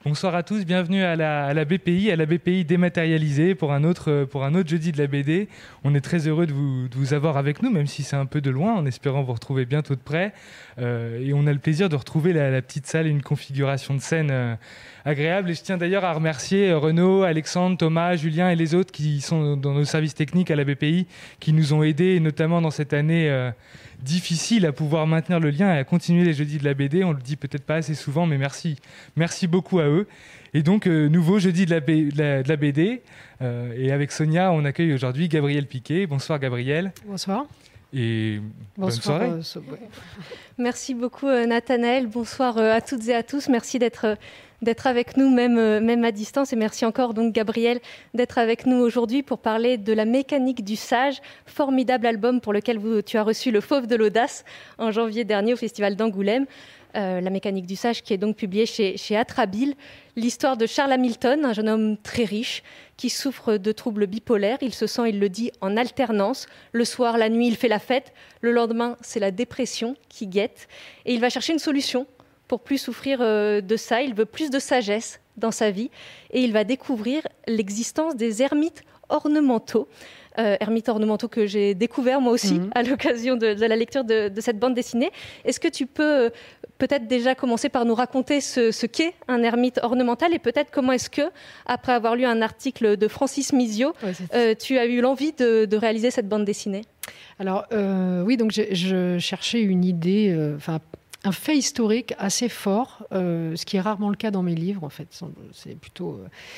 Bonsoir à tous, bienvenue à la BPI dématérialisée pour un autre jeudi de la BD. On est très heureux de vous avoir avec nous, même si c'est un peu de loin, en espérant vous retrouver bientôt de près. Et on a le plaisir de retrouver la petite salle et une configuration de scène agréable. Et je tiens d'ailleurs à remercier Renaud, Alexandre, Thomas, Julien et les autres qui sont dans nos services techniques à la BPI, qui nous ont aidés, notamment dans cette année difficile, à pouvoir maintenir le lien et à continuer les jeudis de la BD. On le dit peut-être pas assez souvent, mais merci beaucoup à eux. Et donc, nouveau jeudi de la BD. Et avec Sonia, on accueille aujourd'hui Gabrielle Piquet. Bonsoir Gabrielle. Bonsoir. Et bonne soirée. Merci beaucoup Nathanaël. Bonsoir à toutes et à tous. Merci d'être avec nous, même à distance. Et merci encore donc Gabrielle d'être avec nous aujourd'hui pour parler de La mécanique du sage, formidable album pour lequel tu as reçu le Fauve de l'Audace en janvier dernier au Festival d'Angoulême. La mécanique du sage qui est donc publiée chez Atrabile. L'histoire de Charles Hamilton, un jeune homme très riche qui souffre de troubles bipolaires. Il se sent, il le dit, en alternance. Le soir, la nuit, il fait la fête. Le lendemain, c'est la dépression qui guette. Et il va chercher une solution pour plus souffrir de ça. Il veut plus de sagesse dans sa vie. Et il va découvrir l'existence des ermites ornementaux. Ermites ornementaux que j'ai découvert moi aussi à l'occasion de la lecture de cette bande dessinée. Est-ce que tu peux peut-être déjà commencer par nous raconter ce qu'est un ermite ornemental et peut-être comment est-ce que, après avoir lu un article de Francis Mizio, tu as eu l'envie de réaliser cette bande dessinée? Alors oui, donc je cherchais une idée, un fait historique assez fort, ce qui est rarement le cas dans mes livres, en fait. C'est plutôt...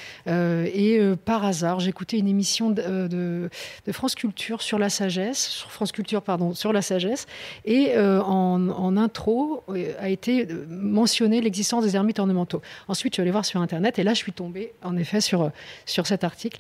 par hasard, j'écoutais une émission de France Culture sur la sagesse, sur la sagesse, et en intro a été mentionné l'existence des ermites ornementaux. Ensuite, je suis allée voir sur Internet, et là, je suis tombée, en effet, sur cet article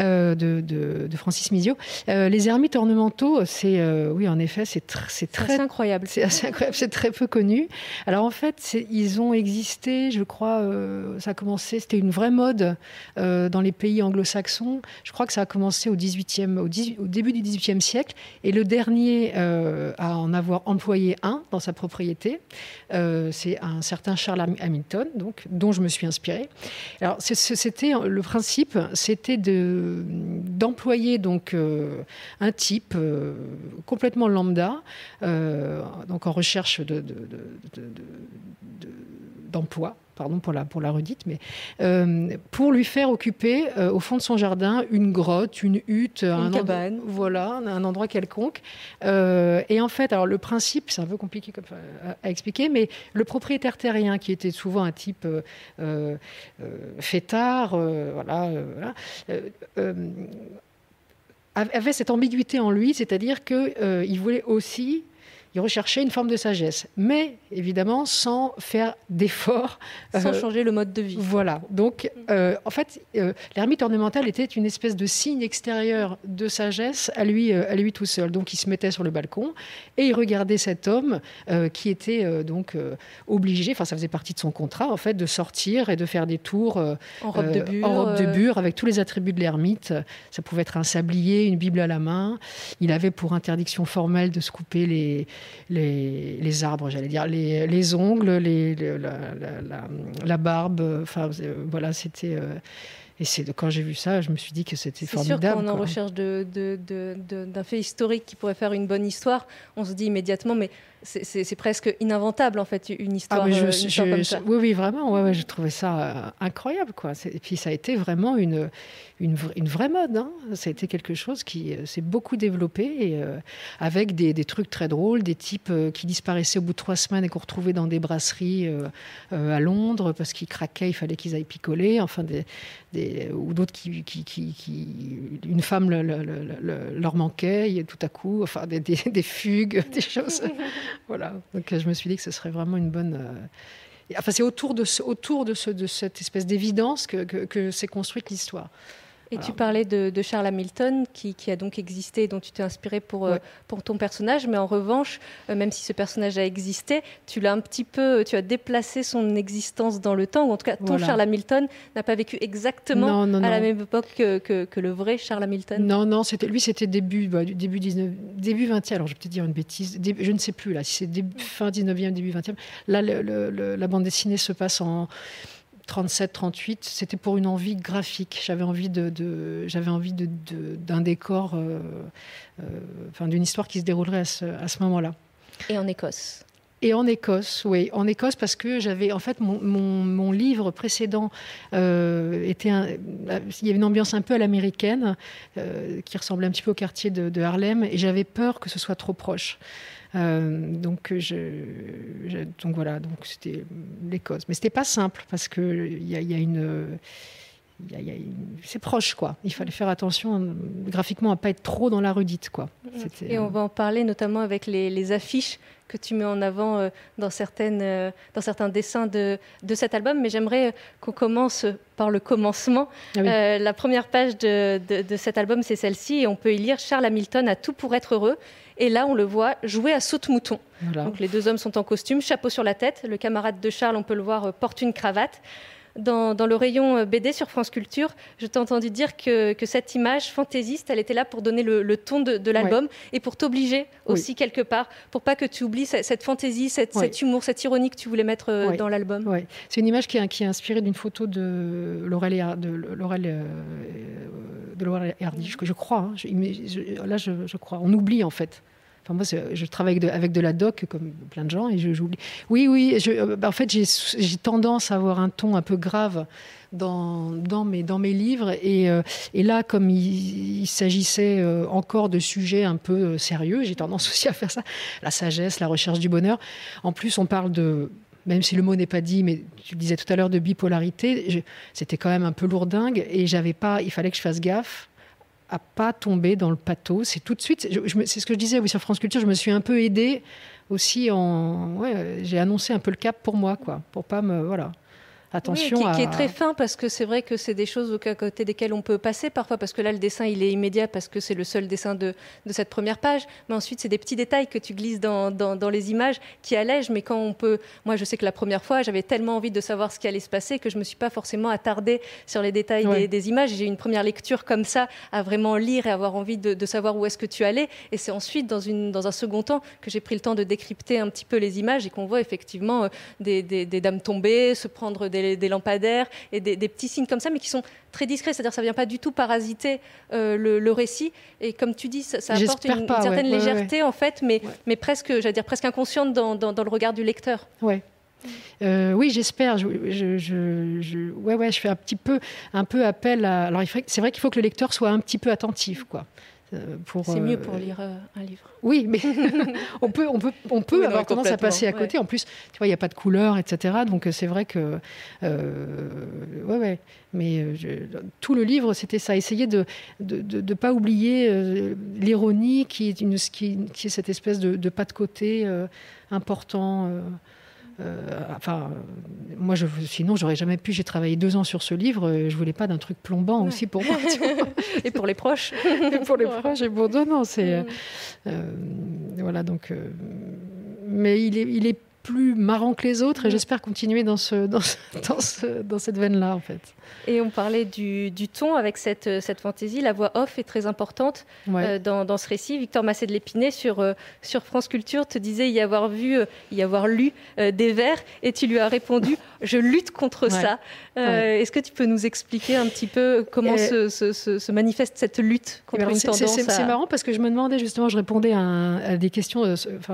de Francis Mizio. Les ermites ornementaux, oui, en effet, c'est très incroyable. C'est assez incroyable, c'est très peu connu. Alors en fait, ils ont existé, je crois, ça a commencé, c'était une vraie mode dans les pays anglo-saxons. Je crois que ça a commencé au début du XVIIIe siècle. Et le dernier à en avoir employé un dans sa propriété, c'est un certain Charles Hamilton, dont je me suis inspirée. Alors le principe, c'était d'employer donc un type complètement lambda, donc en recherche d'emploi, pardon pour la redite, mais pour lui faire occuper au fond de son jardin une grotte, une hutte, une cabane. Voilà, un endroit quelconque. Et en fait, alors le principe, c'est un peu compliqué à expliquer, mais le propriétaire terrien, qui était souvent un type fêtard, avait cette ambiguïté en lui, c'est-à-dire qu'il voulait aussi... Il recherchait une forme de sagesse, mais évidemment sans faire d'efforts. Sans changer le mode de vie. Voilà. Donc, en fait, l'ermite ornemental était une espèce de signe extérieur de sagesse à lui tout seul. Donc, il se mettait sur le balcon et il regardait cet homme qui était obligé, ça faisait partie de son contrat, en fait, de sortir et de faire des tours en robe de bure, avec tous les attributs de l'ermite. Ça pouvait être un sablier, une Bible à la main. Il avait pour interdiction formelle de se couper les arbres, j'allais dire, les ongles, la barbe, voilà, c'était... Et quand j'ai vu ça, je me suis dit que c'était formidable. C'est sûr qu'on est en recherche d'un fait historique qui pourrait faire une bonne histoire. On se dit immédiatement, mais c'est presque ininventable, en fait, une histoire, comme ça. Oui, vraiment. Ouais, je trouvais ça incroyable, quoi. Et puis, ça a été vraiment une vraie mode. Hein. Ça a été quelque chose qui s'est beaucoup développé, et, avec des trucs très drôles, des types qui disparaissaient au bout de 3 semaines et qu'on retrouvait dans des brasseries à Londres parce qu'ils craquaient, il fallait qu'ils aillent picoler. Enfin, ou d'autres une femme leur manquait, et tout à coup, enfin, des fugues, des choses... Voilà, donc je me suis dit que ce serait vraiment une bonne... c'est autour de cette espèce d'évidence que s'est construite l'histoire. Et voilà. Tu parlais de Charles Hamilton, qui a donc existé, dont tu t'es inspiré pour ton personnage, mais en revanche, même si ce personnage a existé, tu as déplacé son existence dans le temps, ou en tout cas, ton Charles Hamilton n'a pas vécu exactement la même époque que le vrai Charles Hamilton. Non, c'était début 20e, alors je vais peut-être dire une bêtise, je ne sais plus, là, si c'est fin 19e, début 20e. Là, la bande dessinée se passe 37, 38, c'était pour une envie graphique. J'avais envie d'un décor, d'une histoire qui se déroulerait à ce moment-là. Et en Écosse. Et en Écosse, oui. En Écosse, parce que j'avais... En fait, mon livre précédent il y avait une ambiance un peu à l'américaine, qui ressemblait un petit peu au quartier de Harlem, et j'avais peur que ce soit trop proche. Donc voilà, donc c'était l'Écosse. Mais c'était pas simple, parce qu'il y a une... c'est proche, quoi. Il fallait faire attention graphiquement à pas être trop dans la redite, quoi. Et on va en parler notamment avec les affiches que tu mets en avant dans certains dessins de cet album. Mais j'aimerais qu'on commence par le commencement. Ah oui. La première page de cet album, c'est celle-ci, et on peut y lire « Charles Hamilton a tout pour être heureux ». Et là, on le voit jouer à saute-mouton. Voilà. Donc les deux hommes sont en costume, chapeau sur la tête. Le camarade de Charles, on peut le voir, porte une cravate. Dans le rayon BD sur France Culture, je t'ai entendu dire que cette image fantaisiste, elle était là pour donner le ton de l'album, ouais. Et pour t'obliger aussi quelque part, pour pas que tu oublies cette fantaisie, cet humour, cette ironie que tu voulais mettre dans l'album. Ouais. C'est une image qui est inspirée d'une photo de Laurel et Hardy, je crois. Hein. Je crois. On oublie, en fait. Enfin, moi, je travaille avec de la doc, comme plein de gens, et j'oublie. Oui, en fait, j'ai tendance à avoir un ton un peu grave dans mes livres. Et là, comme il s'agissait encore de sujets un peu sérieux, j'ai tendance aussi à faire ça. La sagesse, la recherche du bonheur. En plus, on parle de... Même si le mot n'est pas dit, mais tu le disais tout à l'heure, de bipolarité, c'était quand même un peu lourdingue. Et il fallait que je fasse gaffe à pas tomber dans le pathos. C'est tout de suite, c'est ce que je disais sur France Culture, je me suis un peu aidée aussi j'ai annoncé un peu le cap pour moi, quoi, pour pas me... Voilà. Attention qui est très fin, parce que c'est vrai que c'est des choses à côté desquelles on peut passer parfois, parce que là, le dessin, il est immédiat, parce que c'est le seul dessin de cette première page. Mais ensuite, c'est des petits détails que tu glisses dans les images qui allègent. Mais quand on peut... Moi, je sais que la première fois, j'avais tellement envie de savoir ce qui allait se passer que je ne me suis pas forcément attardée sur les détails des images. J'ai eu une première lecture comme ça, à vraiment lire et avoir envie de savoir où est-ce que tu allais. Et c'est ensuite, dans un second temps, que j'ai pris le temps de décrypter un petit peu les images et qu'on voit effectivement des dames tomber, se prendre des lampadaires et des petits signes comme ça, mais qui sont très discrets, c'est-à-dire que ça ne vient pas du tout parasiter le récit. Et comme tu dis, ça apporte une certaine légèreté, en fait, mais presque inconsciente dans le regard du lecteur. Ouais. Oui, j'espère. Je fais un peu appel à... Alors, c'est vrai qu'il faut que le lecteur soit un petit peu attentif, quoi. C'est mieux pour lire un livre. Oui, mais on peut avoir tendance à passer à côté. En plus, tu vois, il n'y a pas de couleur, etc. Donc c'est vrai que... Mais tout le livre, c'était ça. Essayer de ne pas oublier l'ironie qui est cette espèce de pas de côté important... moi, sinon, j'aurais jamais pu. J'ai travaillé 2 ans sur ce livre. Je voulais pas d'un truc plombant aussi pour moi. Tu vois. Et pour les proches. Et pour les proches. Et bon, non, c'est voilà. Donc, mais il est plus marrant que les autres, et j'espère continuer dans cette veine-là, en fait. Et on parlait du ton avec cette fantaisie. La voix off est très importante dans ce récit. Victor Massé de l'Épinay sur France Culture te disait y avoir lu des vers, et tu lui as répondu « Je lutte contre ça ». Est-ce que tu peux nous expliquer un petit peu comment se manifeste cette lutte contre une tendance C'est marrant, parce que je me demandais justement, je répondais à des questions,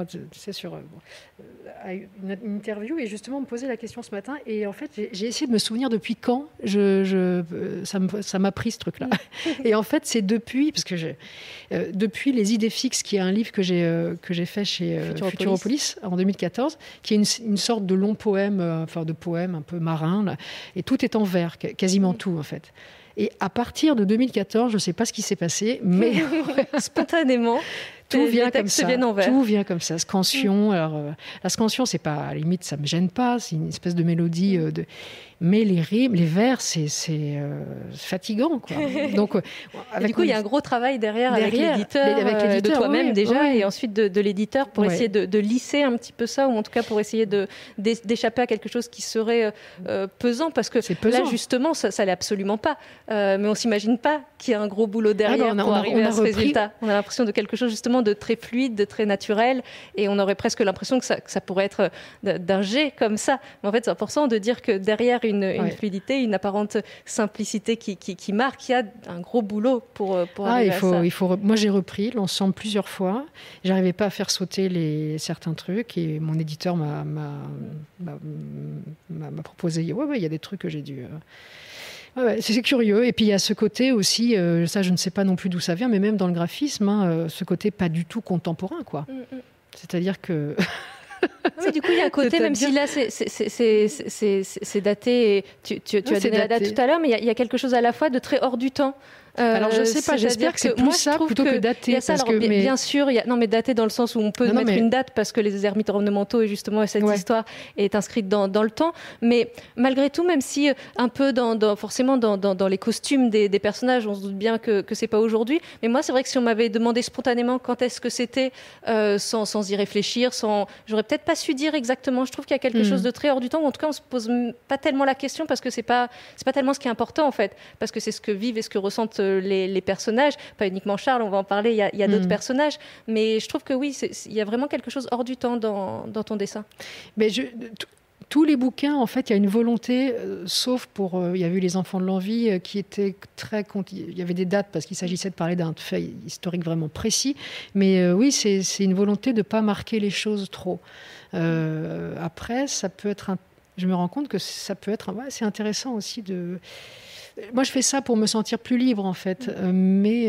à une interview, et justement on me posait la question ce matin, et en fait j'ai essayé de me souvenir depuis quand ça m'a pris ce truc-là. Et en fait c'est depuis depuis Les Idées Fixes, qui est un livre que j'ai fait chez Futuropolis en 2014, qui est une sorte de long poème, de poème un peu marin, là, et tout est en vers, quasiment tout en fait. Et à partir de 2014, je ne sais pas ce qui s'est passé, mais spontanément, tout vient comme ça. Tout vient comme ça. Scansion. Alors, la scansion, c'est pas, à la limite, ça me gêne pas. C'est une espèce de mélodie mais les rimes, les vers, c'est fatigant, quoi. Donc, du coup, il y a un gros travail derrière avec l'éditeur, de toi-même déjà, et ensuite de l'éditeur, pour essayer de lisser un petit peu ça, ou en tout cas pour essayer d'échapper à quelque chose qui serait pesant, parce que là, justement, ça l'est absolument pas. Mais on s'imagine pas qu'il y a un gros boulot derrière pour arriver à ce résultat. On a l'impression de quelque chose justement vraiment de très fluide, de très naturel, et on aurait presque l'impression que ça pourrait être d'un jet comme ça. Mais en fait, c'est important de dire que derrière une fluidité, une apparente simplicité qui marque, il y a un gros boulot pour arriver à ça. Moi, j'ai repris l'ensemble plusieurs fois. J'arrivais pas à faire sauter certains trucs, et mon éditeur m'a proposé. Il y a des trucs que j'ai dû. C'est curieux. Et puis il y a ce côté aussi, ça je ne sais pas non plus d'où ça vient, mais même dans le graphisme, ce côté pas du tout contemporain, quoi. C'est-à-dire que. Oui, du coup, il y a un côté, même si là, c'est daté, et tu as donné la date tout à l'heure, mais il y a quelque chose à la fois de très hors du temps. Alors, je ne sais pas, j'espère que c'est plus ça plutôt que daté. Bien sûr, mais daté dans le sens où on peut mettre une date parce que les ermites ornementaux et justement cette histoire est inscrite dans le temps. Mais malgré tout, même si un peu forcément dans les costumes des personnages, on se doute bien que ce n'est pas aujourd'hui. Mais moi, c'est vrai que si on m'avait demandé spontanément quand est-ce que c'était, sans y réfléchir, j'aurais peut-être pas su dire exactement. Je trouve qu'il y a quelque chose de très hors du temps, ou en tout cas, on ne se pose pas tellement la question parce que c'est pas tellement ce qui est important en fait, parce que c'est ce que vivent et ce que ressentent les personnages, pas uniquement Charles, on va en parler, il y a d'autres personnages, mais je trouve que oui, il y a vraiment quelque chose hors du temps dans ton dessin. Mais tous les bouquins, en fait, il y a une volonté, sauf pour... il y a eu Les Enfants de l'Envie, qui étaient il y avait des dates, parce qu'il s'agissait de parler d'un fait historique vraiment précis, mais oui, c'est une volonté de ne pas marquer les choses trop. Après, ça peut être... Je me rends compte que ça peut être... c'est intéressant aussi de... Moi, je fais ça pour me sentir plus libre, en fait. Mais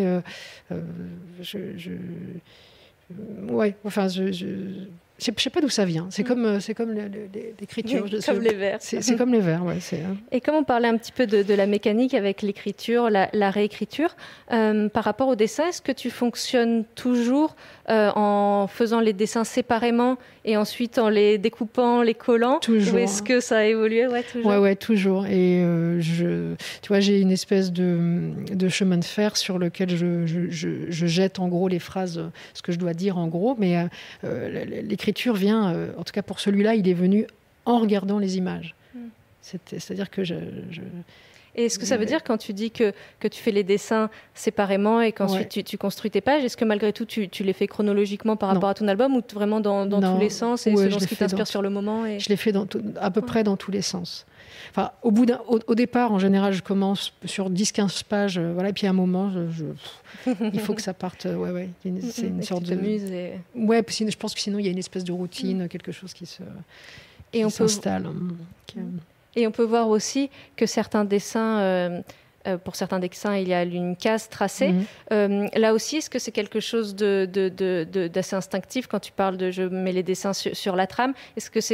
je sais pas d'où ça vient. C'est comme l'écriture. Comme les vers. C'est comme les vers, ouais. Et comme on parlait un petit peu de la mécanique avec l'écriture, la réécriture, par rapport au dessin, est-ce que tu fonctionnes toujours en faisant les dessins séparément et ensuite en les découpant, les collant? Toujours. Ou est-ce que ça a évolué? Ouais, toujours. Ouais, toujours. Et tu vois, j'ai une espèce de chemin de fer sur lequel je jette en gros les phrases, ce que je dois dire en gros, mais l'écriture vient, en tout cas pour celui-là, il est venu en regardant les images. C'est-à-dire que Et est-ce que ça veut dire, quand tu dis que tu fais les dessins séparément et qu'ensuite tu construis tes pages, est-ce que malgré tout tu les fais chronologiquement par rapport à ton album, ou vraiment dans tous les sens et selon ce qui t'inspire sur le moment Je l'ai fait à peu près dans tous les sens. Enfin, au départ, en général, je commence sur 10-15 pages, et puis à un moment, il faut que ça parte. C'est une sorte de... Ouais, je pense que sinon, il y a une espèce de routine, quelque chose qui s'installe. Et on peut voir aussi que certains dessins... pour certains dessins, il y a une case tracée. Là aussi, est-ce que c'est quelque chose d'assez instinctif quand tu parles de « je mets les dessins sur la trame ». Est-ce que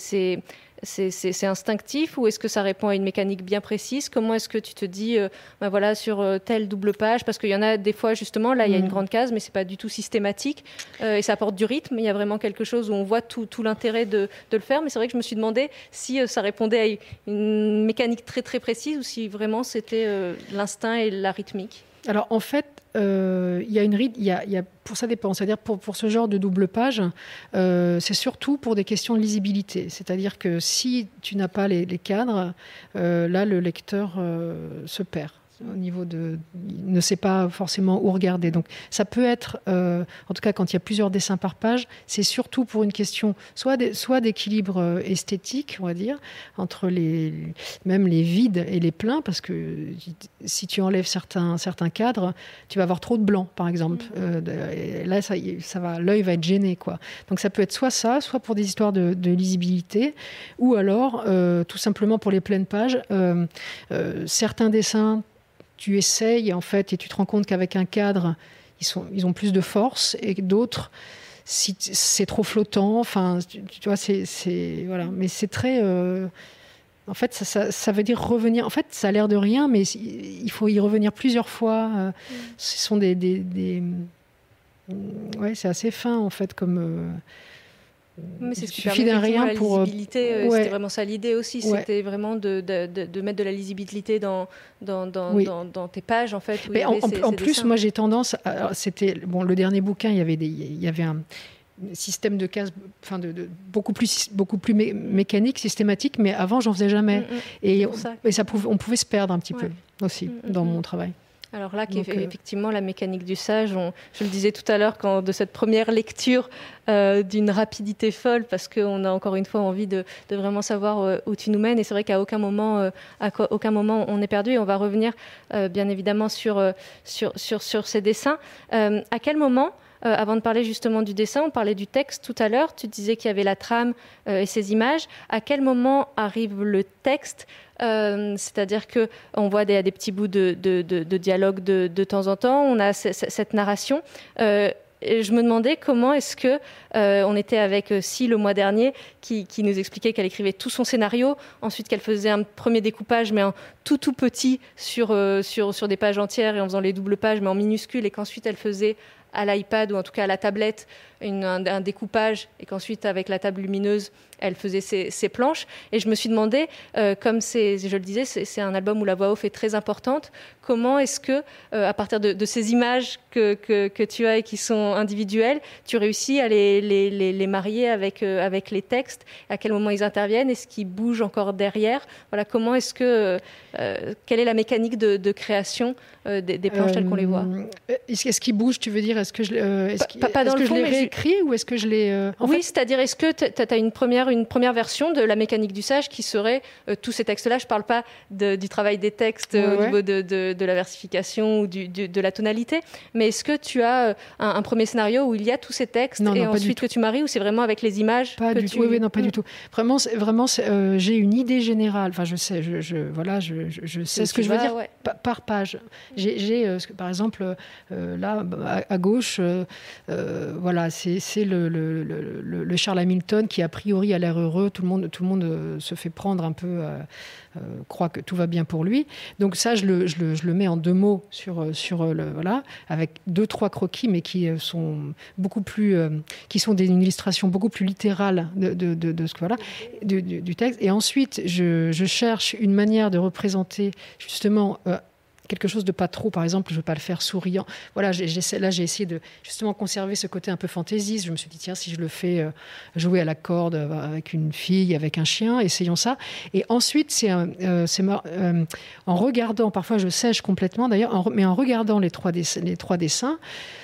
c'est instinctif, ou est-ce que ça répond à une mécanique bien précise? Comment est-ce que tu te dis, sur telle double page? Parce qu'il y en a des fois, justement, là, il y a une grande case, mais ce n'est pas du tout systématique. Et ça apporte du rythme. Il y a vraiment quelque chose où on voit tout l'intérêt de le faire. Mais c'est vrai que je me suis demandé si ça répondait à une mécanique très, très précise, ou si vraiment c'était l'instinct et la rythmique. Alors, en fait, il y a une rythme, pour ça dépend. C'est-à-dire pour ce genre de double page, c'est surtout pour des questions de lisibilité. C'est-à-dire que si tu n'as pas les cadres, là, le lecteur se perd. Au niveau il ne sait pas forcément où regarder. Donc, ça peut être, en tout cas, quand il y a plusieurs dessins par page, c'est surtout pour une question soit d'équilibre esthétique, on va dire, entre même les vides et les pleins, parce que si tu enlèves certains cadres, tu vas avoir trop de blanc, par exemple. Et là, l'œil va être gêné, quoi. Donc, ça peut être soit ça, soit pour des histoires de lisibilité, ou alors, tout simplement pour les pleines pages, certains dessins, tu essayes, en fait, et tu te rends compte qu'avec un cadre, ils ont plus de force, et d'autres, si c'est trop flottant, enfin, tu vois, voilà. Mais c'est très... en fait, ça veut dire revenir... En fait, ça a l'air de rien, mais il faut y revenir plusieurs fois. Ce sont ouais, c'est assez fin, en fait, comme... Mais c'est ce qui permet effectivement la lisibilité. C'était vraiment ça l'idée aussi. C'était vraiment de mettre de la lisibilité dans tes pages, en fait. Mais en plus, moi j'ai tendance... le dernier bouquin, il y avait un système de cases, beaucoup plus mécanique, systématique, mais avant j'en faisais jamais. Et on pouvait se perdre un petit peu aussi dans mon travail. Alors là, effectivement, la mécanique du sage, je le disais tout à l'heure, de cette première lecture d'une rapidité folle, parce qu'on a encore une fois envie de vraiment savoir où tu nous mènes. Et c'est vrai qu'à aucun moment on est perdu. Et on va revenir bien évidemment sur ces dessins. À quel moment, avant de parler justement du dessin, on parlait du texte tout à l'heure, tu disais qu'il y avait la trame et ces images. À quel moment arrive le texte ? C'est-à-dire qu'on voit des petits bouts de dialogue de temps en temps, on a cette narration. Et je me demandais comment est-ce que on était avec Si le mois dernier qui nous expliquait qu'elle écrivait tout son scénario, ensuite qu'elle faisait un premier découpage mais en tout petit sur des pages entières et en faisant les doubles pages mais en minuscules, et qu'ensuite elle faisait à l'iPad ou en tout cas à la tablette un découpage, et qu'ensuite avec la table lumineuse elle faisait ses planches. Et je me suis demandé, comme je le disais, c'est un album où la voix off est très importante, comment est-ce que à partir de ces images que tu as et qui sont individuelles, tu réussis à les marier avec les textes, à quel moment ils interviennent, est-ce qu'ils bougent encore derrière, voilà, comment est-ce que quelle est la mécanique de création des planches telles qu'on les voit? Est-ce qu'ils bougent, tu veux dire? Est-ce que pas dans le fond, je les réécris ou est-ce que je les... Oui, c'est-à-dire, est-ce que tu as une première version de la mécanique du sage qui serait tous ces textes-là? Je ne parle pas du travail des textes au niveau de la versification ou de la tonalité, mais est-ce que tu as un premier scénario où il y a tous ces textes et ensuite que tu maries, ou c'est vraiment avec les images? Pas du tout. Oui, non, pas du tout. Vraiment, j'ai une idée générale. Enfin, je sais, je sais ce que je veux dire par page. J'ai par exemple, là, à gauche, voilà, c'est le Charles Hamilton qui, a priori, a l'air heureux. Tout le monde se fait prendre un peu, croit que tout va bien pour lui. Donc ça, je le mets en 2 mots sur voilà, avec 2-3 croquis, mais qui sont beaucoup plus, qui sont une illustration beaucoup plus littérale de ce que voilà, du texte. Et ensuite, je cherche une manière de représenter justement quelque chose de pas trop, par exemple, je ne veux pas le faire souriant. Voilà, j'ai essayé de justement conserver ce côté un peu fantaisiste. Je me suis dit, tiens, si je le fais jouer à la corde avec une fille, avec un chien, essayons ça. Et ensuite, en regardant, parfois je sèche complètement d'ailleurs, mais en regardant les trois dessins,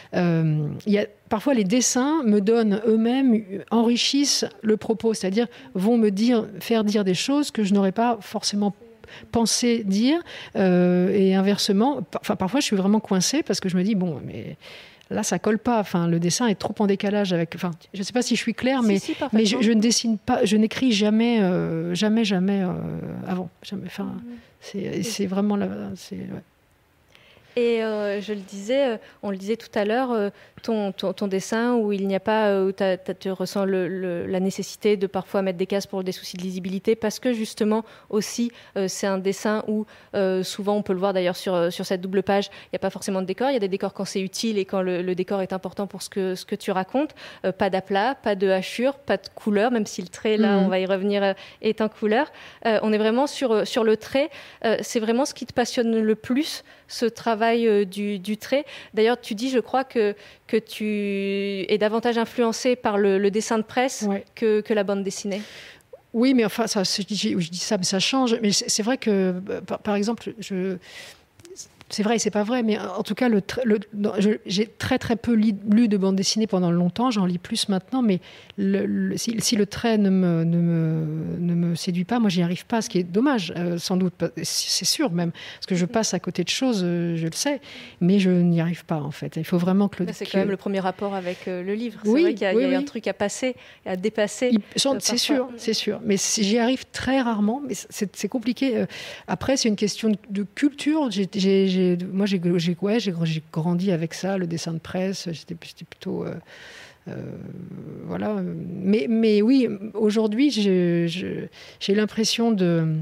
parfois les dessins me donnent eux-mêmes, enrichissent le propos, c'est-à-dire vont faire dire des choses que je n'aurais pas forcément penser dire, et inversement. Parfois je suis vraiment coincée parce que je me dis bon, mais là ça colle pas, le dessin est trop en décalage avec, je sais pas si je suis claire, mais je ne dessine pas, je n'écris jamais avant, jamais, c'est vraiment là, ouais. Et je le disais, on le disait tout à l'heure, ton dessin où il n'y a pas, où tu ressens la nécessité de parfois mettre des cases pour des soucis de lisibilité, parce que justement aussi c'est un dessin où souvent on peut le voir d'ailleurs sur cette double page, il n'y a pas forcément de décor, il y a des décors quand c'est utile et quand le décor est important pour ce que tu racontes, pas d'aplat, pas de hachure, pas de couleur, même si le trait là on va y revenir est en couleur, on est vraiment sur le trait, c'est vraiment ce qui te passionne le plus, ce travail du trait. D'ailleurs, tu dis, je crois, que tu es davantage influencé par le dessin de presse que la bande dessinée. Oui, mais enfin, je dis ça, mais ça change. Mais c'est vrai que, par exemple, c'est vrai et c'est pas vrai, mais en tout cas, j'ai très très peu lu de bande dessinée pendant longtemps, j'en lis plus maintenant, mais si le trait ne me séduit pas, moi j'y arrive pas, ce qui est dommage, sans doute, c'est sûr même, parce que je passe à côté de choses, je le sais, mais je n'y arrive pas en fait. Il faut vraiment que c'est quand même le premier rapport avec le livre, c'est vrai qu'il y a un truc à passer, à dépasser. C'est sûr, mais j'y arrive très rarement, mais c'est compliqué. Après, c'est une question de culture. Moi, j'ai grandi avec ça, le dessin de presse. J'étais plutôt... voilà. Mais oui, aujourd'hui, j'ai l'impression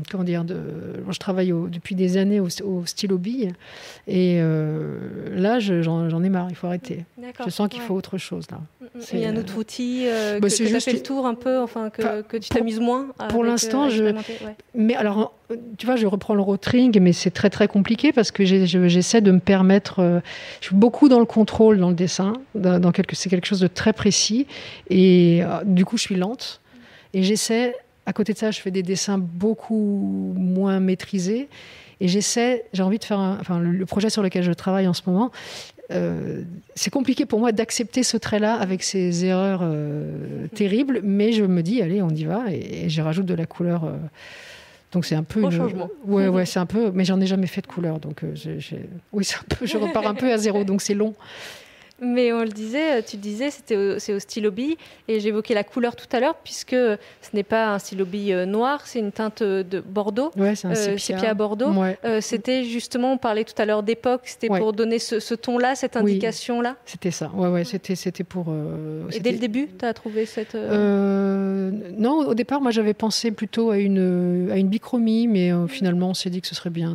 je travaille depuis des années au stylo bille, et là, j'en ai marre, il faut arrêter. Je sens qu'il faut autre chose, là. Il y a un autre outil que tu as fait le tour un peu, que tu t'amuses moins avec, pour l'instant, mais alors, tu vois, je reprends le rotring, mais c'est très très compliqué parce que j'essaie de me permettre... je suis beaucoup dans le contrôle, dans le dessin, c'est quelque chose de très précis, et du coup je suis lente, et j'essaie, à côté de ça je fais des dessins beaucoup moins maîtrisés, Et j'ai envie de faire le projet sur lequel je travaille en ce moment. C'est compliqué pour moi d'accepter ce trait-là avec ses erreurs terribles, mais je me dis, allez, on y va, et je rajoute de la couleur. Donc c'est un peu changement. Ouais, c'est un peu. Mais j'en ai jamais fait de couleur, donc oui, c'est un peu. Je repars un peu à zéro, donc c'est long. Mais on le disait, tu disais, c'est au stylo bille, et j'évoquais la couleur tout à l'heure, puisque ce n'est pas un stylo bille noir, c'est une teinte de bordeaux, ouais, c'est un sépia bordeaux. Ouais. C'était justement, on parlait tout à l'heure d'époque, c'était pour donner ce ton-là, cette indication-là. C'était ça, ouais, c'était pour... et dès le début, tu as trouvé cette... Non, au départ, moi j'avais pensé plutôt à une bichromie, mais finalement on s'est dit que ce serait bien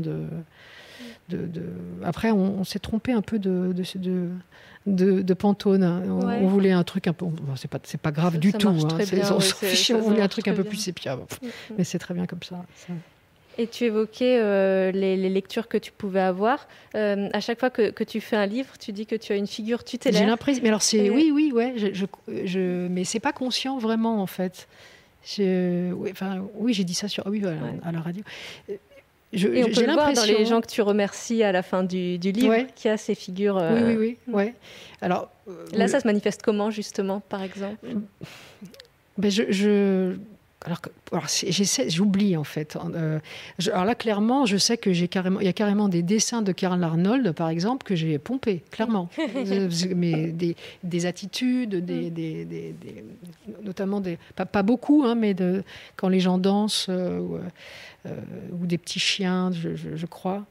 Après, on s'est trompé un peu de Pantone. On voulait un truc un peu... Bon, c'est pas grave du tout. On s'en fichait, on voulait un truc un peu plus sépia. Mais c'est très bien comme ça. Et tu évoquais les lectures que tu pouvais avoir. À chaque fois que tu fais un livre, tu dis que tu as une figure tutélaire. J'ai l'impression... Mais alors, oui, mais c'est pas conscient vraiment, en fait. Oui, j'ai dit ça à la radio. Et on peut le voir dans les gens que tu remercies à la fin du livre, qui a ces figures... Oui. Alors, là, ça se manifeste comment, justement, par exemple? J'oublie, en fait. Alors là, clairement, je sais qu'il y a carrément des dessins de Karl Arnold, par exemple, que j'ai pompés, clairement. Mais des attitudes, notamment pas beaucoup, hein, mais quand les gens dansent, ou des petits chiens, je crois.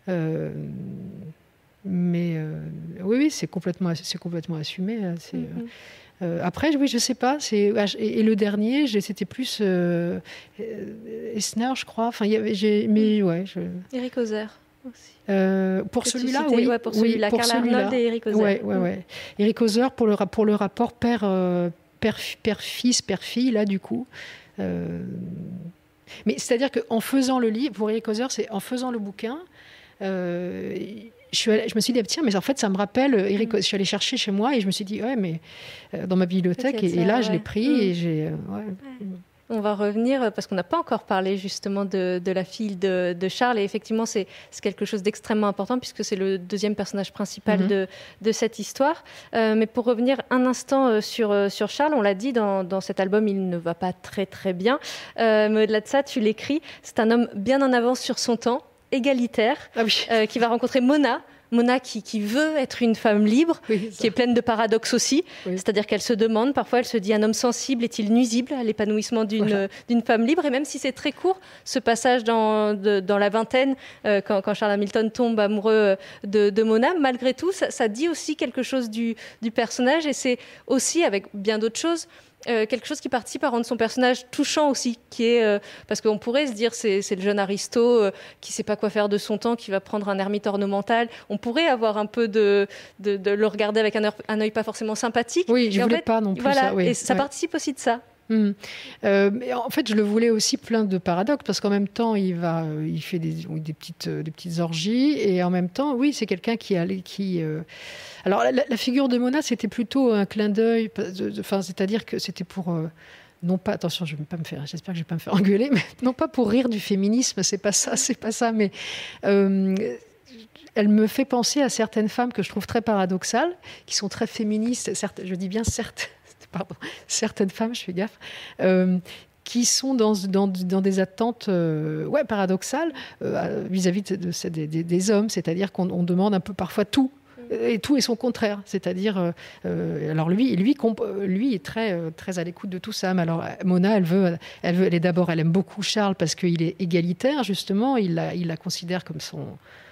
Mais oui, c'est complètement assumé. Après, oui, je sais pas. Et le dernier, c'était plus Esner, je crois. Enfin, Éric Ozer aussi. Pour celui-là, oui. Pour celui-là, Karl Arnold et Éric Ozer. Ouais. Éric Ozer pour le rapport père-fils, père-fille, là, du coup. Mais c'est-à-dire qu'en faisant le livre, pour Éric Ozer, c'est en faisant le bouquin, je me suis dit, tiens, mais en fait, ça me rappelle Éric. Je suis allée chercher chez moi et je me suis dit, mais dans ma bibliothèque, et là, je l'ai pris et j'ai... On va revenir, parce qu'on n'a pas encore parlé justement de la fille de Charles, et effectivement c'est quelque chose d'extrêmement important puisque c'est le deuxième personnage principal de cette histoire. Mais pour revenir un instant sur Charles, on l'a dit, dans cet album il ne va pas très très bien, mais au-delà de ça tu l'écris, c'est un homme bien en avance sur son temps, égalitaire, qui va rencontrer Mona qui veut être une femme libre, qui est pleine de paradoxes aussi. C'est-à-dire qu'elle se demande, parfois elle se dit, un homme sensible est-il nuisible à l'épanouissement d'une femme libre? Et même si c'est très court, ce passage dans la vingtaine, quand Charles Hamilton tombe amoureux de Mona, malgré tout, ça dit aussi quelque chose du personnage. Et c'est aussi, avec bien d'autres choses, quelque chose qui participe à rendre son personnage touchant aussi, qui est parce qu'on pourrait se dire c'est le jeune aristo qui sait pas quoi faire de son temps, qui va prendre un ermite ornemental. On pourrait avoir un peu de le regarder avec un œil pas forcément sympathique. Oui, je voulais pas non plus ça. Oui, et ça participe aussi de ça. Mais en fait, je le voulais aussi plein de paradoxes parce qu'en même temps, il fait des petites orgies et en même temps, oui, c'est quelqu'un qui alors la figure de Mona, c'était plutôt un clin d'œil, c'est-à-dire que c'était pour non pas, attention, j'espère que je vais pas me faire engueuler, mais non pas pour rire du féminisme, c'est pas ça, mais elle me fait penser à certaines femmes que je trouve très paradoxales, qui sont très féministes, je dis bien certaines femmes, je fais gaffe, qui sont dans des attentes paradoxales vis-à-vis des hommes, c'est-à-dire qu'on demande un peu parfois tout. Et tout est son contraire, c'est-à-dire alors lui est très très à l'écoute de tout ça. Mais alors Mona, elle aime beaucoup Charles parce qu'il est égalitaire justement, il la considère comme son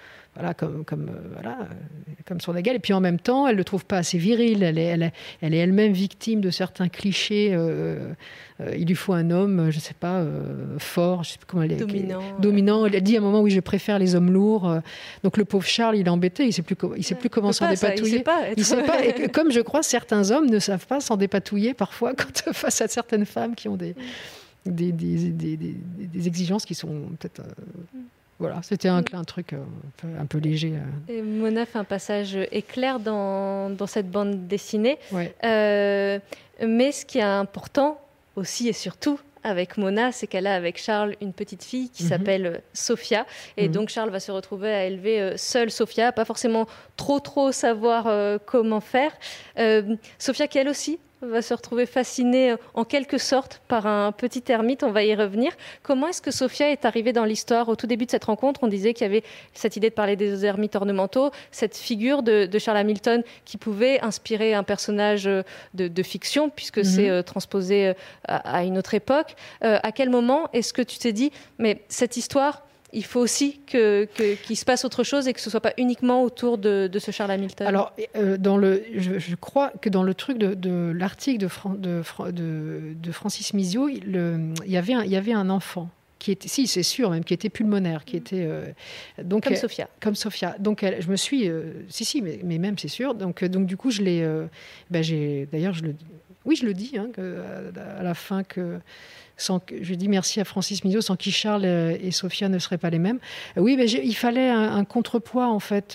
comme son égal, et puis en même temps elle le trouve pas assez viril, elle est elle-même victime de certains clichés. Il lui faut un homme, je sais pas, fort, je sais pas comment elle est, dominant. Elle dit à un moment, oui, je préfère les hommes lourds. Donc le pauvre Charles, il est embêté, il sait plus comment s'en dépatouiller. Il sait pas, et comme je crois certains hommes ne savent pas s'en dépatouiller parfois face à certaines femmes qui ont des exigences qui sont peut-être voilà, c'était un truc un peu léger. Et Mona fait un passage éclair dans cette bande dessinée. Ouais. Mais ce qui est important aussi et surtout avec Mona, c'est qu'elle a avec Charles une petite fille qui s'appelle Sophia. Et donc Charles va se retrouver à élever seule Sophia, pas forcément trop savoir comment faire. Sophia qui elle aussi va se retrouver fascinée en quelque sorte par un petit ermite, on va y revenir. Comment est-ce que Sophia est arrivée dans l'histoire? Au tout début de cette rencontre, on disait qu'il y avait cette idée de parler des ermites ornementaux, cette figure de Charles Hamilton qui pouvait inspirer un personnage de fiction, puisque c'est transposé à une autre époque. À quel moment est-ce que tu t'es dit, mais cette histoire, il faut aussi qu'il se passe autre chose et que ce ne soit pas uniquement autour de ce Charles Hamilton? Alors, je crois que dans le truc de l'article de Francis Mizio, il y avait un enfant qui était, si c'est sûr même, qui était pulmonaire, qui était donc comme Sophia. Comme Sophia. Donc je me suis, mais même c'est sûr. Donc du coup je l'ai, d'ailleurs je le dis à la fin que. Je dis merci à Francis Mizio, sans qui Charles et Sophia ne seraient pas les mêmes. Oui, mais il fallait un contrepoids, en fait.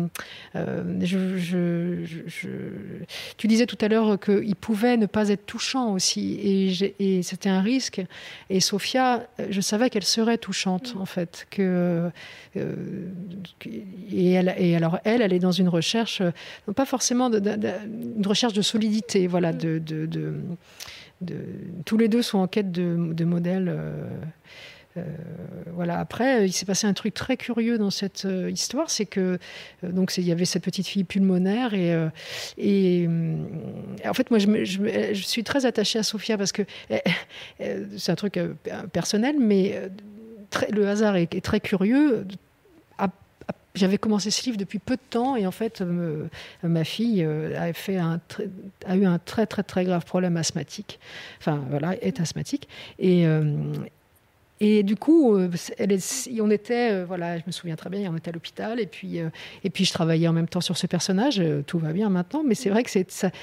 Tu disais tout à l'heure qu'il pouvait ne pas être touchant aussi, et c'était un risque. Et Sophia, je savais qu'elle serait touchante, en fait. Alors, elle est dans une recherche, pas forcément une recherche de solidité, voilà, tous les deux sont en quête de modèles. Voilà. Après, il s'est passé un truc très curieux dans cette histoire, c'est que il y avait cette petite fille pulmonaire et en fait, moi, je suis très attachée à Sophia parce que c'est un truc personnel, mais le hasard est très curieux. J'avais commencé ce livre depuis peu de temps et en fait, ma fille a eu un très très très grave problème asthmatique. Enfin voilà, est asthmatique et du coup, on était, je me souviens très bien, on était à l'hôpital et puis je travaillais en même temps sur ce personnage. Tout va bien maintenant, mais c'est vrai que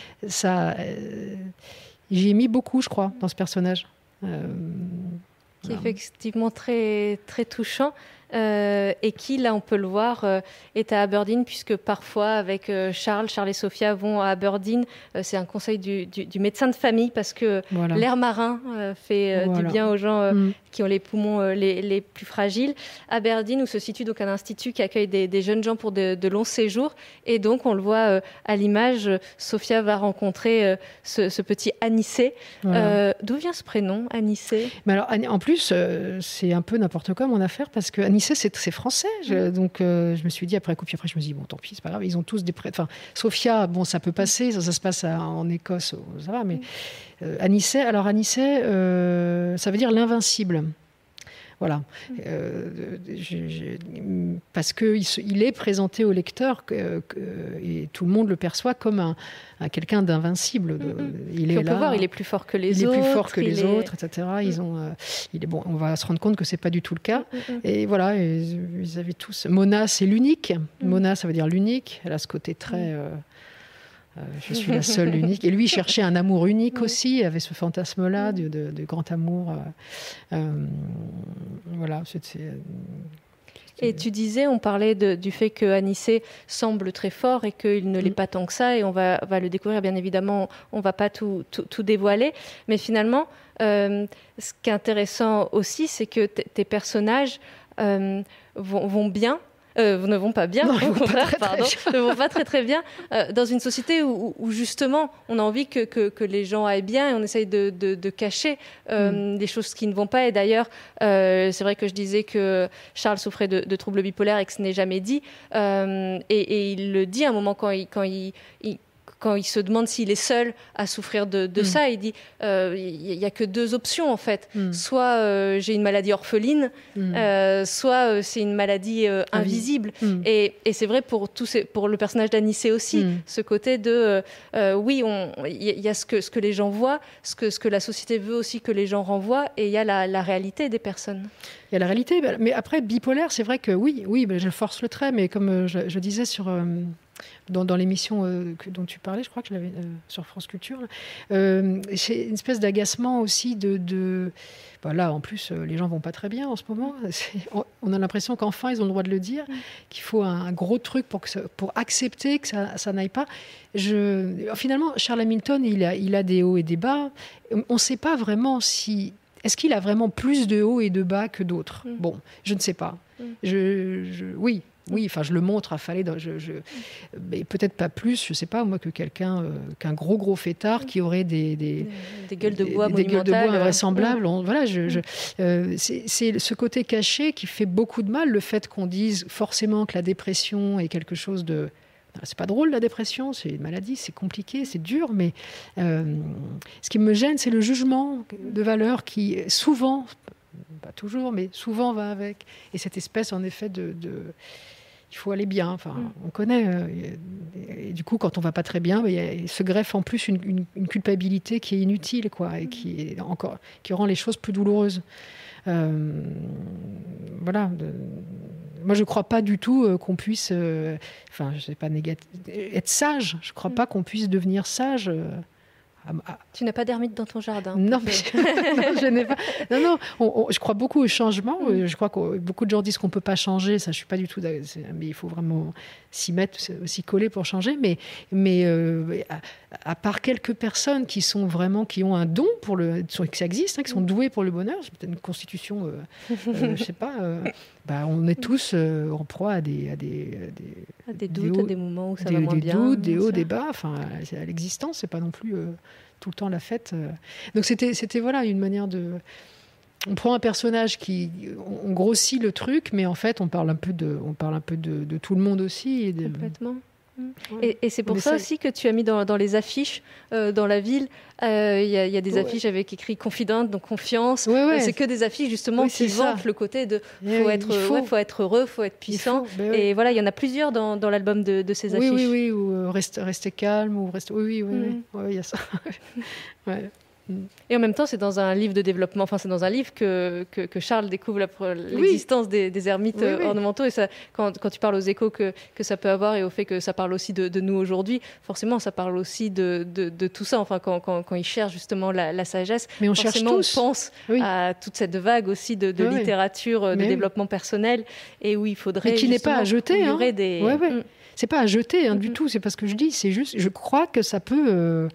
j'y ai mis beaucoup, je crois, dans ce personnage. Qui est effectivement très très touchant. Et qui, là, on peut le voir, est à Aberdeen, puisque parfois, avec Charles et Sophia vont à Aberdeen. C'est un conseil du médecin de famille, parce que l'air marin fait du bien aux gens qui ont les poumons les plus fragiles. Aberdeen, où se situe donc un institut qui accueille des jeunes gens pour de longs séjours. Et donc, on le voit à l'image, Sophia va rencontrer ce petit Anissé. D'où vient ce prénom, Anissé? Mais alors, en plus, c'est un peu n'importe quoi, mon affaire, parce que Anissé, c'est français. Donc, je me suis dit après coup, puis après, je me suis dit, bon, tant pis, c'est pas grave. Ils ont tous des Enfin, Sophia, bon, ça peut passer. Ça se passe en Écosse, ça va. Mais Anissé, ça veut dire l'invincible. Voilà. Parce qu'il est présenté au lecteur et tout le monde le perçoit comme quelqu'un d'invincible. On peut voir, il est plus fort que les autres. Il est plus fort que les autres, etc. On va se rendre compte que c'est pas du tout le cas. Et voilà, ils avaient tous. Mona, c'est l'unique. Mona, ça veut dire l'unique. Elle a ce côté très. Je suis la seule, unique. Et lui, il cherchait un amour unique aussi. Il avait ce fantasme-là de grand amour. Voilà. Et tu disais, on parlait du fait que Anissé semble très fort et qu'il ne l'est pas tant que ça. Et on va le découvrir, bien évidemment. On ne va pas tout dévoiler. Mais finalement, ce qui est intéressant aussi, c'est que tes personnages vont bien. Ne vont pas bien, ne vont pas très très bien dans une société où justement on a envie que les gens aillent bien et on essaye de cacher des choses qui ne vont pas. Et d'ailleurs, c'est vrai que je disais que Charles souffrait de troubles bipolaires et que ce n'est jamais dit. Et il le dit à un moment quand il se demande s'il est seul à souffrir de ça, il dit il n'y a que deux options en fait. Soit j'ai une maladie orpheline, soit c'est une maladie invisible. Et c'est vrai pour le personnage d'Anissé aussi, ce côté de oui, il y a ce que les gens voient, ce que la société veut aussi que les gens renvoient, et il y a la réalité des personnes. Il y a la réalité, mais après bipolaire, c'est vrai que oui, je force le trait, mais comme je disais dans l'émission dont tu parlais, je crois que je l'avais sur France Culture, c'est une espèce d'agacement aussi là, en plus, les gens vont pas très bien en ce moment. On a l'impression qu'enfin, ils ont le droit de le dire, qu'il faut un gros truc pour accepter que ça n'aille pas. Finalement, Charles Hamilton, il a des hauts et des bas. On ne sait pas vraiment si Est-ce qu'il a vraiment plus de hauts et de bas que d'autres ? Bon, je ne sais pas. Oui, enfin, je le montre à Fallet, mais peut-être pas plus, je ne sais pas, moi, que qu'un gros fêtard qui aurait des gueules de bois des gueules de bois invraisemblables. Ouais. C'est ce côté caché qui fait beaucoup de mal, le fait qu'on dise forcément que la dépression est quelque chose de... C'est pas drôle, la dépression, c'est une maladie, c'est compliqué, c'est dur, mais ce qui me gêne, c'est le jugement de valeur qui souvent, pas toujours, mais souvent va avec. Et cette espèce, en effet, il faut aller bien. Enfin, on connaît. Et du coup, quand on va pas très bien, il se greffe en plus une culpabilité qui est inutile, quoi, et qui rend les choses plus douloureuses. Voilà. Moi, je crois pas du tout qu'on puisse, je sais pas, être sage. Je crois pas qu'on puisse devenir sage. Tu n'as pas d'ermite dans ton jardin? Non, je n'ai pas. Non, je crois beaucoup au changement. Je crois que beaucoup de gens disent qu'on ne peut pas changer. Ça, je suis pas du tout. Mais il faut vraiment s'y mettre, s'y coller pour changer. Mais à part quelques personnes qui ont un don pour que ça existe, qui sont douées pour le bonheur, c'est peut-être une constitution. Je sais pas. On est tous en proie à des doutes, à des moments où ça va moins bien. Des doutes, des hauts, des bas. Enfin, à l'existence, c'est pas non plus tout le temps la fête. Donc c'était voilà une manière de. On prend un personnage on grossit le truc, mais en fait on parle un peu de tout le monde aussi. Complètement. Et c'est pour ça aussi que tu as mis dans les affiches dans la ville, il y a des affiches avec écrit confidente, donc confiance. C'est que des affiches justement qui vantent le côté de faut être heureux, faut être puissant. Et voilà, il y en a plusieurs dans l'album de ces affiches. Oui, ou rester calme, ou rester. Oui, il y a ça. Ouais. Et en même temps, c'est dans un livre de développement, c'est dans un livre que Charles découvre l'existence des ermites ornementaux. Et ça, quand tu parles aux échos que ça peut avoir et au fait que ça parle aussi de nous aujourd'hui, forcément, ça parle aussi de tout ça. Enfin, quand il cherche justement la sagesse, mais on pense à toute cette vague aussi de littérature, de développement personnel, et où il faudrait. Mais qui n'est pas à jeter. C'est pas à jeter du tout. C'est pas ce que je dis. C'est juste, je crois que ça peut.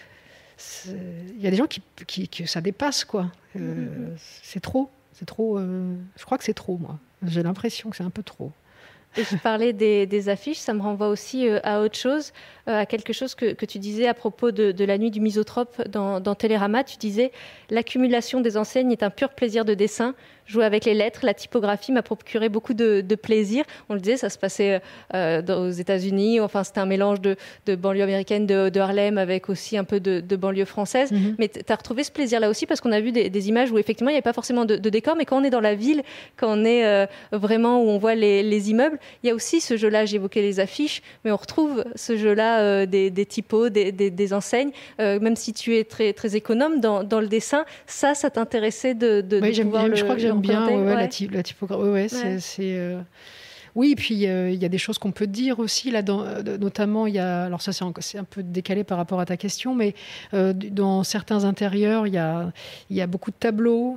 Il y a des gens que ça dépasse, quoi. C'est trop. Je crois que c'est trop, moi. J'ai l'impression que c'est un peu trop. Et je parlais des affiches, ça me renvoie aussi à autre chose, à quelque chose que tu disais à propos de la nuit du misotrope dans Télérama. Tu disais « L'accumulation des enseignes est un pur plaisir de dessin. Jouer avec les lettres, la typographie m'a procuré beaucoup de plaisir. » On le disait, ça se passait aux États-Unis. Enfin, c'était un mélange de banlieue américaine, de Harlem, avec aussi un peu de banlieue française. Mais tu as retrouvé ce plaisir-là aussi parce qu'on a vu des images où effectivement, il n'y avait pas forcément de décor. Mais quand on est dans la ville, quand on est vraiment où on voit les immeubles, il y a aussi ce jeu-là. J'évoquais les affiches, mais on retrouve ce jeu-là des typos, des enseignes. Même si tu es très, très économe dans le dessin, ça t'intéressait de pouvoir le... Je crois que j'aime bien la typographie. Oui, et puis il y a des choses qu'on peut dire aussi là-dedans. Notamment, alors ça c'est un peu décalé par rapport à ta question, mais dans certains intérieurs, il y a beaucoup de tableaux,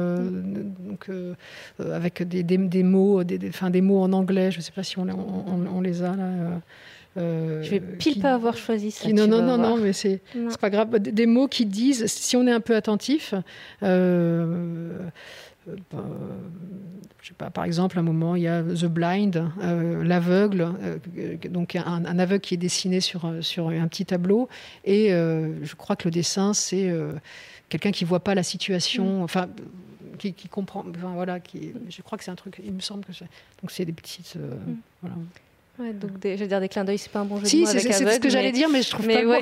avec des mots, des mots en anglais. Je ne sais pas si on les a là. Je vais pas avoir choisi ça. Non, mais c'est pas grave. Des mots qui disent, si on est un peu attentif. Je sais pas, par exemple, à un moment, il y a The Blind, l'aveugle, donc un aveugle qui est dessiné sur un petit tableau, et je crois que le dessin, c'est quelqu'un qui voit pas la situation, enfin, qui comprend, enfin voilà, je crois que c'est un truc, il me semble que c'est, donc c'est des petites, voilà. Ouais, donc je veux dire des clins d'œil, c'est pas un bon jeu de mots avec aveugle. C'est ce que j'allais dire, mais je trouve pas le mot.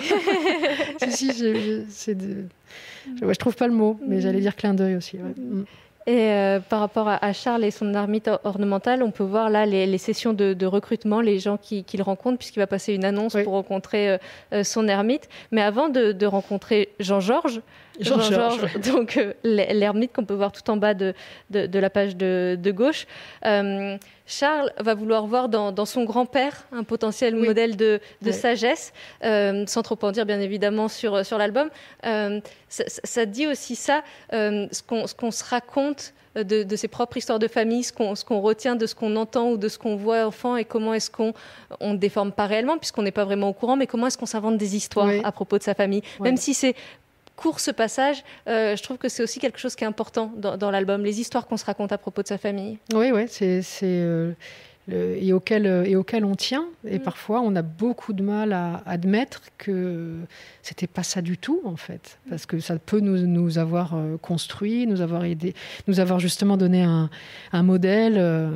Je trouve pas le mot, mais j'allais dire clin d'œil aussi. Ouais. Et par rapport à Charles et son ermite ornementale, on peut voir là les sessions de recrutement, les gens qu'il rencontre, puisqu'il va passer une annonce pour rencontrer son ermite. Mais avant de rencontrer Jean-Georges, donc l'ermite qu'on peut voir tout en bas de la page de gauche, Charles va vouloir voir dans son grand-père un potentiel modèle de sagesse, sans trop en dire bien évidemment sur l'album. Ça dit aussi ça, ce qu'on se raconte de ses propres histoires de famille, ce qu'on retient de ce qu'on entend ou de ce qu'on voit enfant, et comment est-ce qu'on ne déforme pas réellement puisqu'on n'est pas vraiment au courant, mais comment est-ce qu'on s'invente des histoires à propos de sa famille, même si c'est court ce passage, je trouve que c'est aussi quelque chose qui est important dans l'album, les histoires qu'on se raconte à propos de sa famille. Oui, et auquel on tient. Et parfois, on a beaucoup de mal à admettre que c'était pas ça du tout, en fait. Parce que ça peut nous avoir construit, nous avoir aidé, nous avoir justement donné un modèle.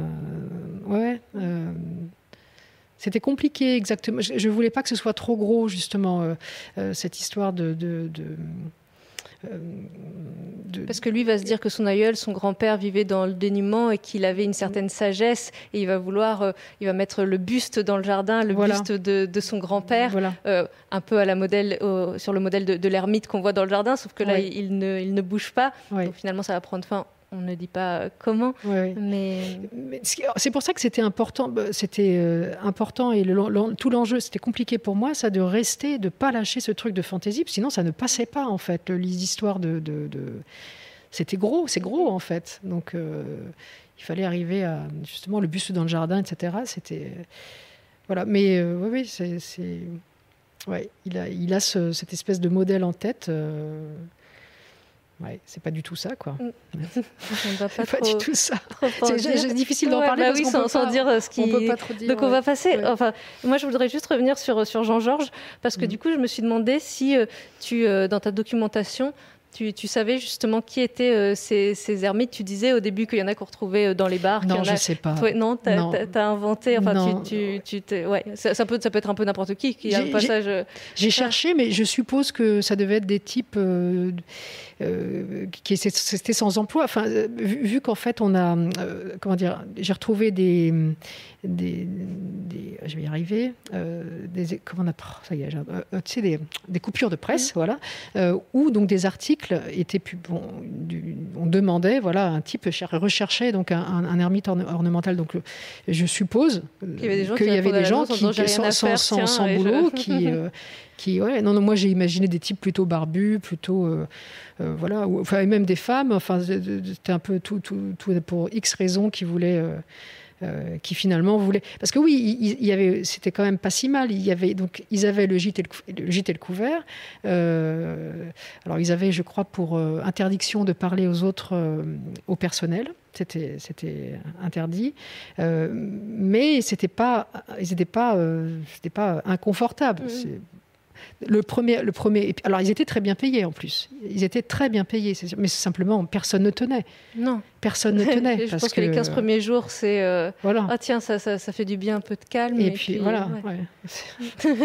C'était compliqué, exactement. Je voulais pas que ce soit trop gros, justement, cette histoire Parce que lui va se dire que son aïeul, son grand-père vivait dans le dénuement et qu'il avait une certaine sagesse et il va mettre le buste dans le jardin, buste de son grand-père, un peu à la modèle, sur le modèle de l'ermite qu'on voit dans le jardin, sauf que là, il ne bouge pas. Donc finalement, ça va prendre fin. On ne dit pas comment, mais c'est pour ça que c'était important. Important et tout l'enjeu, c'était compliqué pour moi, ça de rester, de pas lâcher ce truc de fantaisie, sinon ça ne passait pas en fait. Les histoires c'était gros, c'est gros en fait. Donc il fallait arriver à justement le buste dans le jardin, etc. C'était voilà, mais il a cette espèce de modèle en tête. C'est pas du tout ça, quoi. On va pas du tout ça. C'est difficile d'en parler parce qu'on sans dire ce qui. On peut pas trop dire. Donc on va passer. Ouais. Enfin, moi, je voudrais juste revenir sur Jean-Georges parce que du coup, je me suis demandé si dans ta documentation. Tu savais justement qui étaient ces ermites. Tu disais au début qu'il y en a qu'on retrouvait dans les bars. Non, je ne sais pas. Non, t'as inventé. Enfin, ça peut être un peu n'importe qui a un passage. J'ai cherché, mais je suppose que ça devait être des types qui étaient sans emploi. Enfin, vu qu'en fait, on a, j'ai retrouvé je vais y arriver. Des coupures de presse, voilà, où donc des articles étaient on demandait, voilà, un type recherchait donc un ermite ornemental. Donc je suppose qu'il y avait des gens qui sans boulot, non, moi j'ai imaginé des types plutôt barbus, plutôt voilà, enfin et même des femmes. Enfin, c'était un peu tout pour X raisons qui voulaient. Qui finalement voulaient... Parce que oui, c'était quand même pas si mal. Ils avaient le gîte et le couvert. Alors ils avaient, je crois, pour interdiction de parler aux autres, au personnel. C'était interdit. Mais c'était pas inconfortable. Le premier. Alors, ils étaient très bien payés en plus. Ils étaient très bien payés, c'est sûr. Mais simplement, personne ne tenait. Non. Personne ne tenait. Je pense que les 15 premiers jours, c'est. Voilà. Ah, tiens, ça fait du bien, un peu de calme. Et puis voilà. Ouais.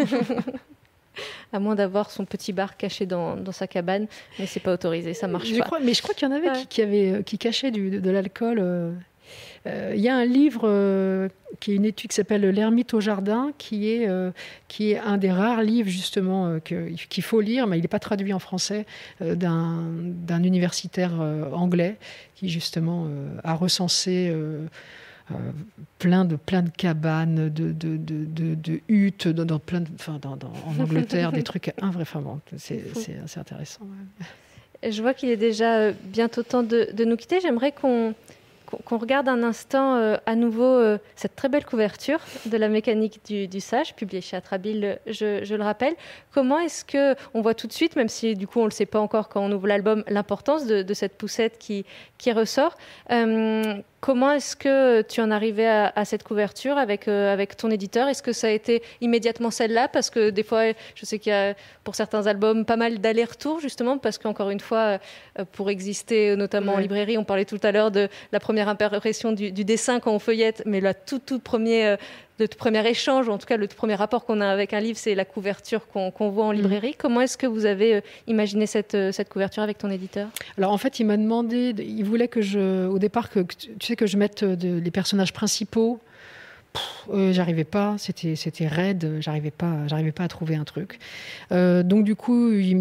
À moins d'avoir son petit bar caché dans sa cabane, mais c'est pas autorisé, ça marche pas. Mais je crois qu'il y en avait qui cachaient de l'alcool. Il y a un livre qui est une étude qui s'appelle L'ermite au jardin, qui est un des rares livres justement qu'il faut lire, mais il n'est pas traduit en français, d'un universitaire anglais qui justement a recensé plein de cabanes, de huttes en Angleterre, des trucs invraisemblables. C'est assez intéressant. Ouais. Je vois qu'il est déjà bientôt temps de nous quitter. J'aimerais qu'on regarde un instant à nouveau cette très belle couverture de La mécanique du sage, publiée chez Atrabile, je le rappelle. Comment est-ce qu'on voit tout de suite, même si du coup on ne le sait pas encore quand on ouvre l'album, l'importance de cette poussette qui ressort. Comment est-ce que tu en arrivais à cette couverture avec ton éditeur ? Est-ce que ça a été immédiatement celle-là ? Parce que des fois, je sais qu'il y a pour certains albums pas mal d'allers-retours, justement, parce qu'encore une fois, pour exister, notamment en librairie, on parlait tout à l'heure de la première impression du dessin quand on feuillette, mais le tout premier échange, ou en tout cas le tout premier rapport qu'on a avec un livre, c'est la couverture qu'on voit en librairie. Comment est-ce que vous avez imaginé cette couverture avec ton éditeur ? Alors en fait, il m'a demandé, il voulait que au départ, que je mette les personnages principaux. J'arrivais pas, c'était raide, j'arrivais pas à trouver un truc. Donc du coup, je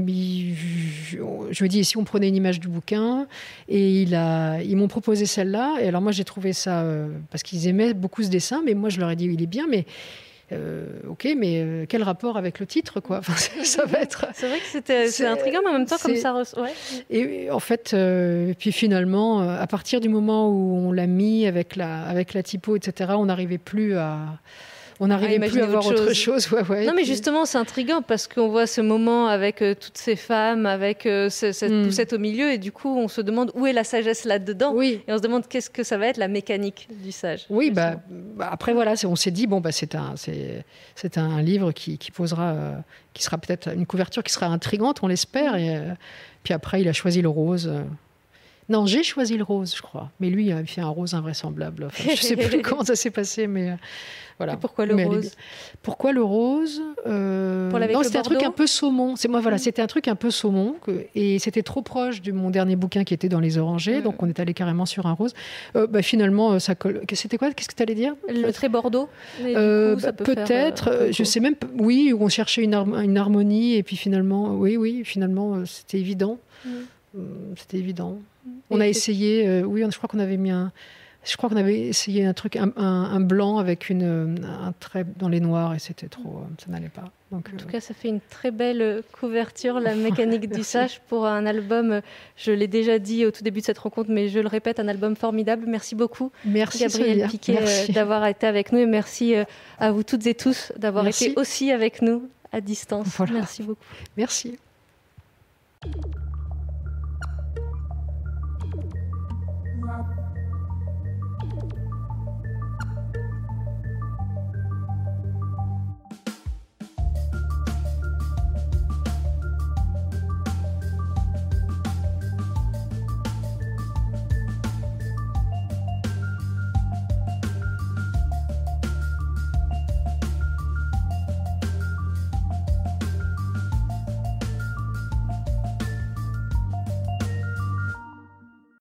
lui ai dit, si on prenait une image du bouquin, et ils m'ont proposé celle-là. Et alors moi, j'ai trouvé ça parce qu'ils aimaient beaucoup ce dessin, mais moi je leur ai dit, il est bien, mais ok, mais quel rapport avec le titre, quoi. Enfin, ça va être. C'est vrai que c'est intriguant, mais en même temps, comme ça. Ouais. Et en fait, puis finalement, à partir du moment où on l'a mis avec la typo, etc., on n'arrivait plus à on n'arrivait plus à voir autre chose. Ouais, non, mais justement, c'est intriguant parce qu'on voit ce moment avec toutes ces femmes, avec Poussette au milieu, et du coup, on se demande où est la sagesse là-dedans. Oui. Et on se demande qu'est-ce que ça va être la mécanique du sage. Oui, après, voilà, on s'est dit, c'est un livre qui posera, qui sera peut-être une couverture qui sera intrigante, on l'espère. Et puis après, il a choisi le rose. Non, j'ai choisi le rose, je crois. Mais lui, il fait un rose invraisemblable. Enfin, je ne sais plus comment ça s'est passé, mais voilà. Et pourquoi le rose ? Pourquoi le rose Non, c'était un truc un peu saumon. C'était un truc un peu saumon. Et c'était trop proche de mon dernier bouquin qui était dans les orangers. Donc, on est allé carrément sur un rose. Finalement, ça colle. C'était quoi ? Qu'est-ce que tu allais dire ? Le trait bordeaux. Peut-être. Je sais même. Oui, où on cherchait une harmonie. Et puis finalement, finalement, c'était évident. C'était évident. On a essayé, je crois qu'on avait essayé un truc, un blanc avec un trait dans les noirs et c'était trop, ça n'allait pas. Donc, en tout cas, ça fait une très belle couverture, la mécanique du sage, pour un album, je l'ai déjà dit au tout début de cette rencontre, mais je le répète, un album formidable. Merci beaucoup, Gabrielle Piquet, d'avoir été avec nous et merci à vous toutes et tous d'avoir été aussi avec nous à distance. Voilà. Merci beaucoup. Merci.